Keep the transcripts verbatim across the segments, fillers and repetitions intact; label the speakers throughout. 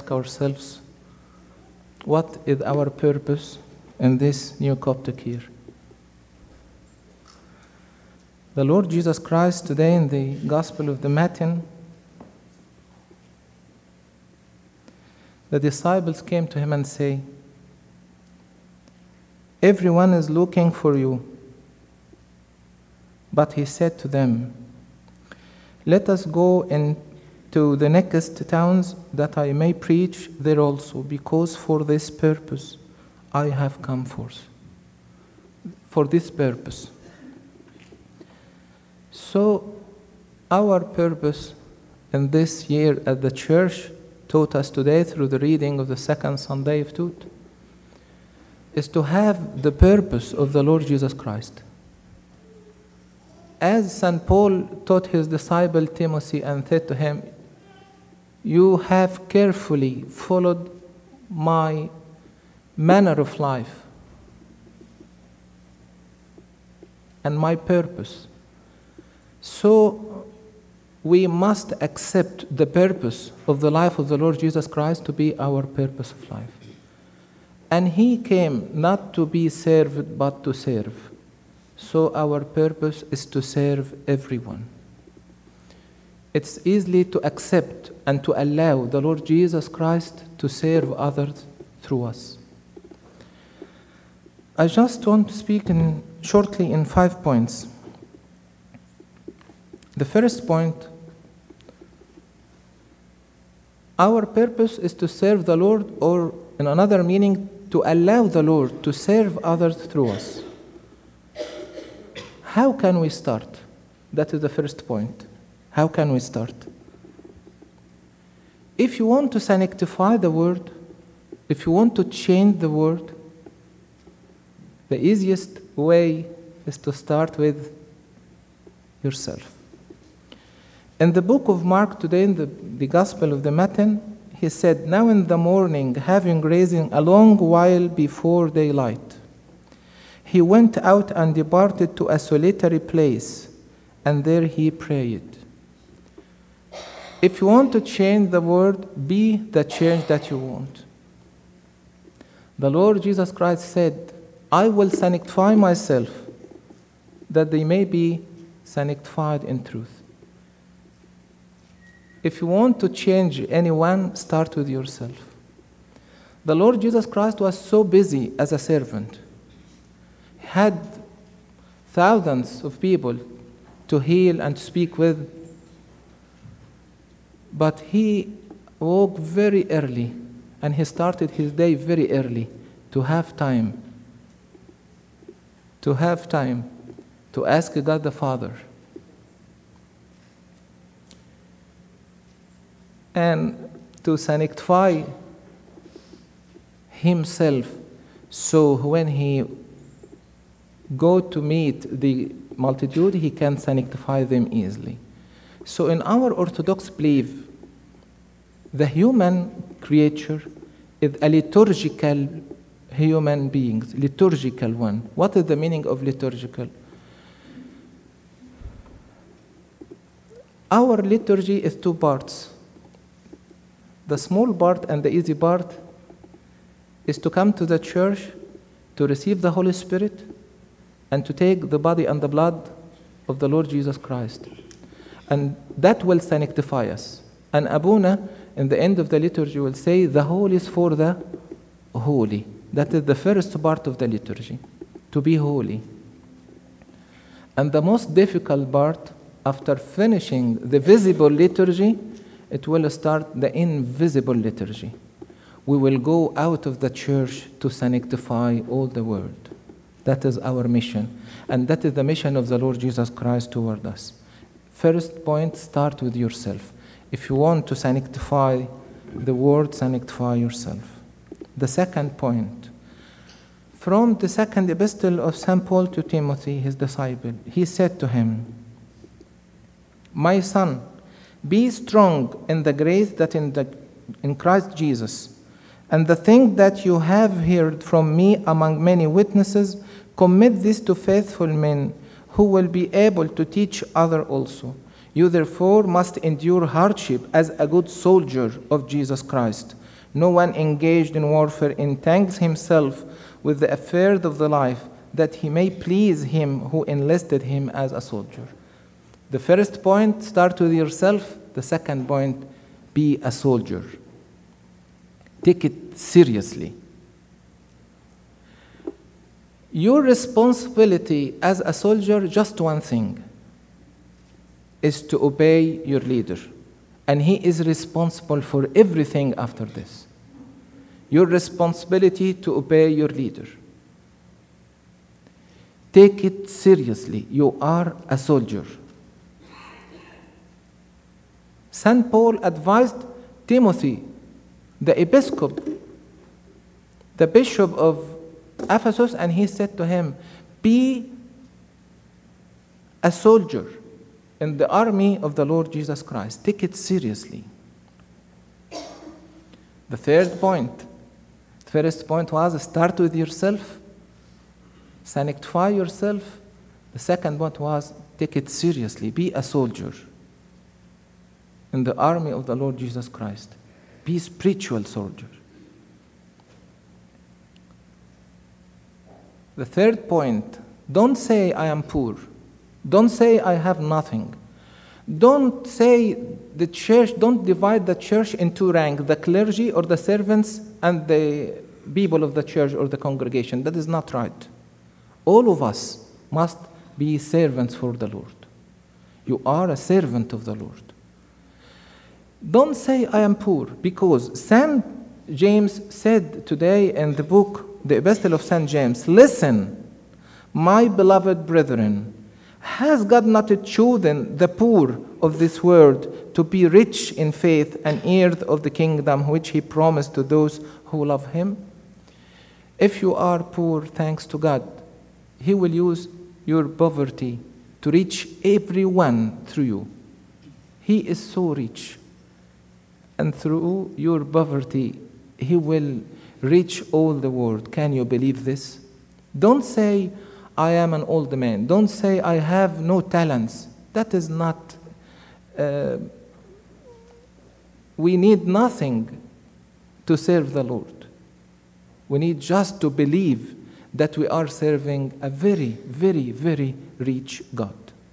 Speaker 1: ask ourselves, what is our purpose in this new Coptic year? The Lord Jesus Christ today in the Gospel of the Matthew, the disciples came to him and say, everyone is looking for you. But he said to them, let us go into the next towns that I may preach there also, because for this purpose I have come forth. For this purpose. So, our purpose in this year at the church, taught us today through the reading of the second Sunday of Tut, is to have the purpose of the Lord Jesus Christ. As Saint Paul taught his disciple Timothy and said to him, you have carefully followed my manner of life and my purpose. So we must accept the purpose of the life of the Lord Jesus Christ to be our purpose of life. And he came not to be served, but to serve. So our purpose is to serve everyone. It's easy to accept and to allow the Lord Jesus Christ to serve others through us. I just want to speak in, shortly in five points. The first point, our purpose is to serve the Lord, or in another meaning, to allow the Lord to serve others through us. How can we start? That is the first point. How can we start? If you want to sanctify the word, if you want to change the word, the easiest way is to start with yourself. In the book of Mark today, in the, the Gospel of the Matthew, he said, now in the morning, having risen a long while before daylight, he went out and departed to a solitary place, and there he prayed. If you want to change the word, be the change that you want. The Lord Jesus Christ said, I will sanctify myself, that they may be sanctified in truth. If you want to change anyone, start with yourself. The Lord Jesus Christ was so busy as a servant. He had thousands of people to heal and to speak with, but he woke very early, and he started his day very early to have time, to have time to ask God the Father. And to sanctify himself, so when he go to meet the multitude, he can sanctify them easily. So in our Orthodox belief, the human creature is a liturgical human being, liturgical one. What is the meaning of liturgical? Our liturgy is two parts. The small part and the easy part is to come to the church to receive the Holy Spirit and to take the body and the blood of the Lord Jesus Christ. And that will sanctify us. And Abuna, in the end of the liturgy, will say, the whole is for the holy. That is the first part of the liturgy, to be holy. And the most difficult part, after finishing the visible liturgy, it will start the invisible liturgy. We will go out of the church to sanctify all the world. That is our mission. And that is the mission of the Lord Jesus Christ toward us. First point, start with yourself. If you want to sanctify the world, sanctify yourself. The second point, from the second epistle of Saint Paul to Timothy, his disciple, he said to him, my son, be strong in the grace that in, the, in Christ Jesus. And the thing that you have heard from me among many witnesses, commit this to faithful men who will be able to teach others also. You therefore must endure hardship as a good soldier of Jesus Christ. No one engaged in warfare entangles himself with the affairs of the life, that he may please him who enlisted him as a soldier. The first point, start with yourself. The second point, be a soldier. Take it seriously. Your responsibility as a soldier, just one thing, is to obey your leader. And he is responsible for everything after this. Your responsibility to obey your leader. Take it seriously. You are a soldier. Saint Paul advised Timothy, the episcopal, the bishop of Ephesus, and he said to him, be a soldier in the army of the Lord Jesus Christ. Take it seriously. The third point, the first point was start with yourself, sanctify yourself. The second point was take it seriously, be a soldier in the army of the Lord Jesus Christ. Be a spiritual soldier. The third point, don't say I am poor. Don't say I have nothing. Don't say the church, don't divide the church in two ranks, the clergy or the servants and the people of the church or the congregation. That is not right. All of us must be servants for the Lord. You are a servant of the Lord. Don't say I am poor, because Saint James said today in the book, the Epistle of Saint James, listen, my beloved brethren, has God not chosen the poor of this world to be rich in faith and heirs of the kingdom which he promised to those who love him? If you are poor, thanks to God, he will use your poverty to reach everyone through you. He is so rich. And through your poverty, he will reach all the world. Can you believe this? Don't say, I am an old man. Don't say, I have no talents. That is not, uh, we need nothing to serve the Lord. We need just to believe that we are serving a very, very, very rich God.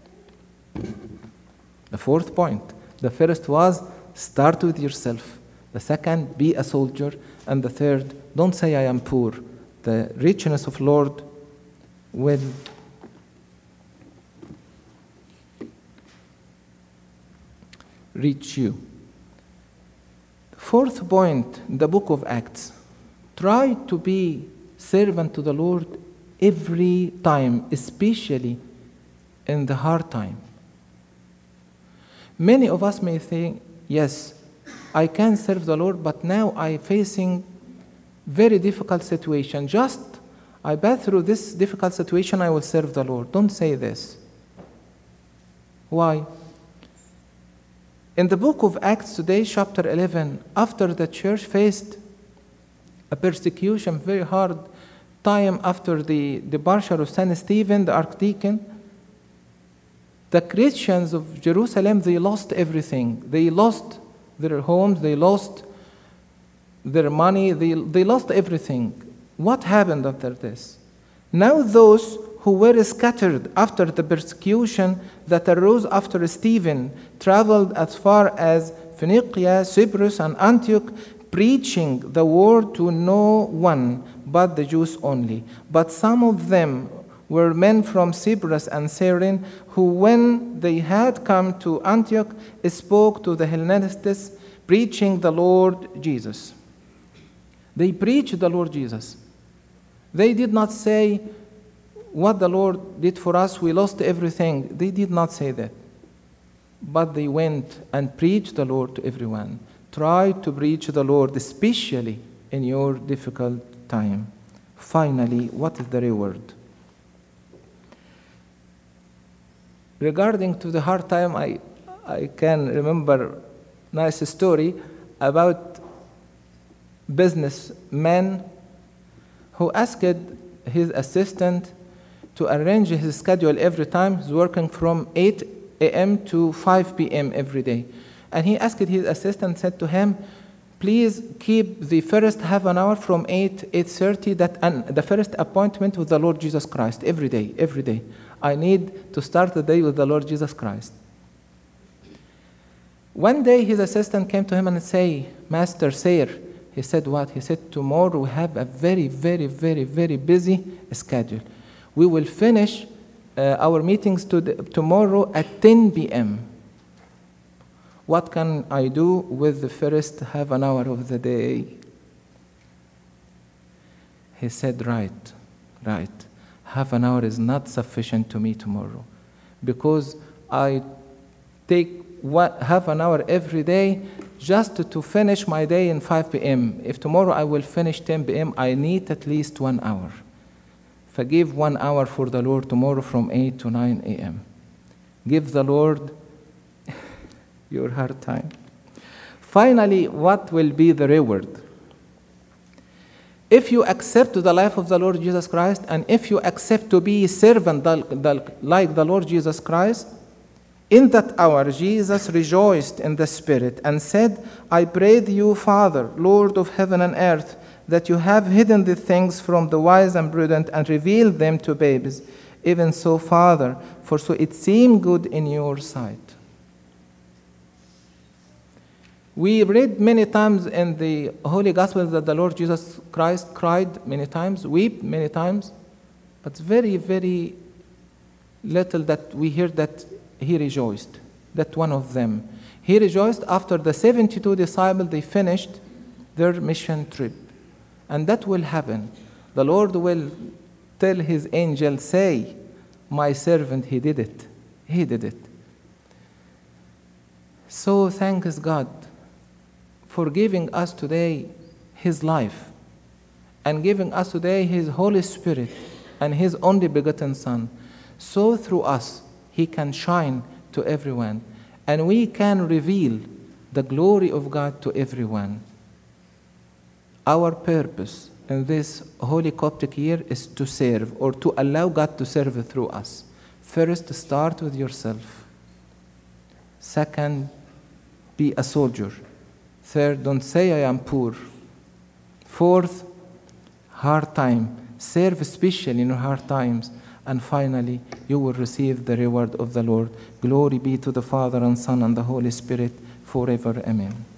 Speaker 1: The fourth point. The first was, start with yourself. The second, be a soldier. And the third, don't say I am poor. The richness of Lord will reach you. Fourth point, the book of Acts. Try to be servant to the Lord every time, especially in the hard time. Many of us may think, yes, I can serve the Lord, but now I'm facing very difficult situation. Just I pass through this difficult situation, I will serve the Lord. Don't say this. Why? In the book of Acts today, chapter eleven, after the church faced a persecution, very hard time after the departure of Saint Stephen, the archdeacon, the Christians of Jerusalem, they lost everything. They lost their homes, they lost their money, they, they lost everything. What happened after this? Now those who were scattered after the persecution that arose after Stephen traveled as far as Phoenicia, Cyprus, and Antioch, preaching the word to no one but the Jews only. But some of them were men from Cyprus and Cyrene, who when they had come to Antioch spoke to the Hellenists, preaching the Lord Jesus. They preached the Lord Jesus. They did not say, what the Lord did for us, we lost everything. They did not say that. But they went and preached the Lord to everyone. Try to preach the Lord, especially in your difficult time. Finally, what is the reward? Regarding to the hard time, I, I can remember a nice story about businessman who asked his assistant to arrange his schedule every time. He's working from eight a.m. to five p.m. every day. And he asked his assistant, said to him, please keep the first half an hour from eight, eight thirty, that, and the first appointment with the Lord Jesus Christ, every day, every day. I need to start the day with the Lord Jesus Christ. One day his assistant came to him and said, Master, sir, he said what? He said, tomorrow we have a very, very, very, very busy schedule. We will finish uh, our meetings to the, tomorrow at ten p.m. What can I do with the first half an hour of the day? He said, right, right. Half an hour is not sufficient to me tomorrow, because I take what, half an hour every day just to, to finish my day in five p.m. If tomorrow I will finish ten p.m., I need at least one hour. Forgive one hour for the Lord tomorrow from eight to nine a.m. Give the Lord your hard time. Finally, what will be the reward? If you accept the life of the Lord Jesus Christ, and if you accept to be a servant like the Lord Jesus Christ, in that hour Jesus rejoiced in the Spirit and said, I pray you, Father, Lord of heaven and earth, that you have hidden the things from the wise and prudent and revealed them to babes. Even so, Father, for so it seemed good in your sight. We read many times in the Holy Gospel that the Lord Jesus Christ cried many times, wept many times, but very, very little that we hear that he rejoiced, that one of them. He rejoiced after the seventy-two disciples, they finished their mission trip. And that will happen. The Lord will tell his angel, say, my servant, he did it. He did it. So thanks God for giving us today his life and giving us today his Holy Spirit and his only begotten Son. So through us, he can shine to everyone and we can reveal the glory of God to everyone. Our purpose in this Holy Coptic year is to serve, or to allow God to serve through us. First, start with yourself. Second, be a soldier. Third, don't say I am poor. Fourth, hard time. Serve especially in hard times. And finally, you will receive the reward of the Lord. Glory be to the Father and Son and the Holy Spirit forever. Amen.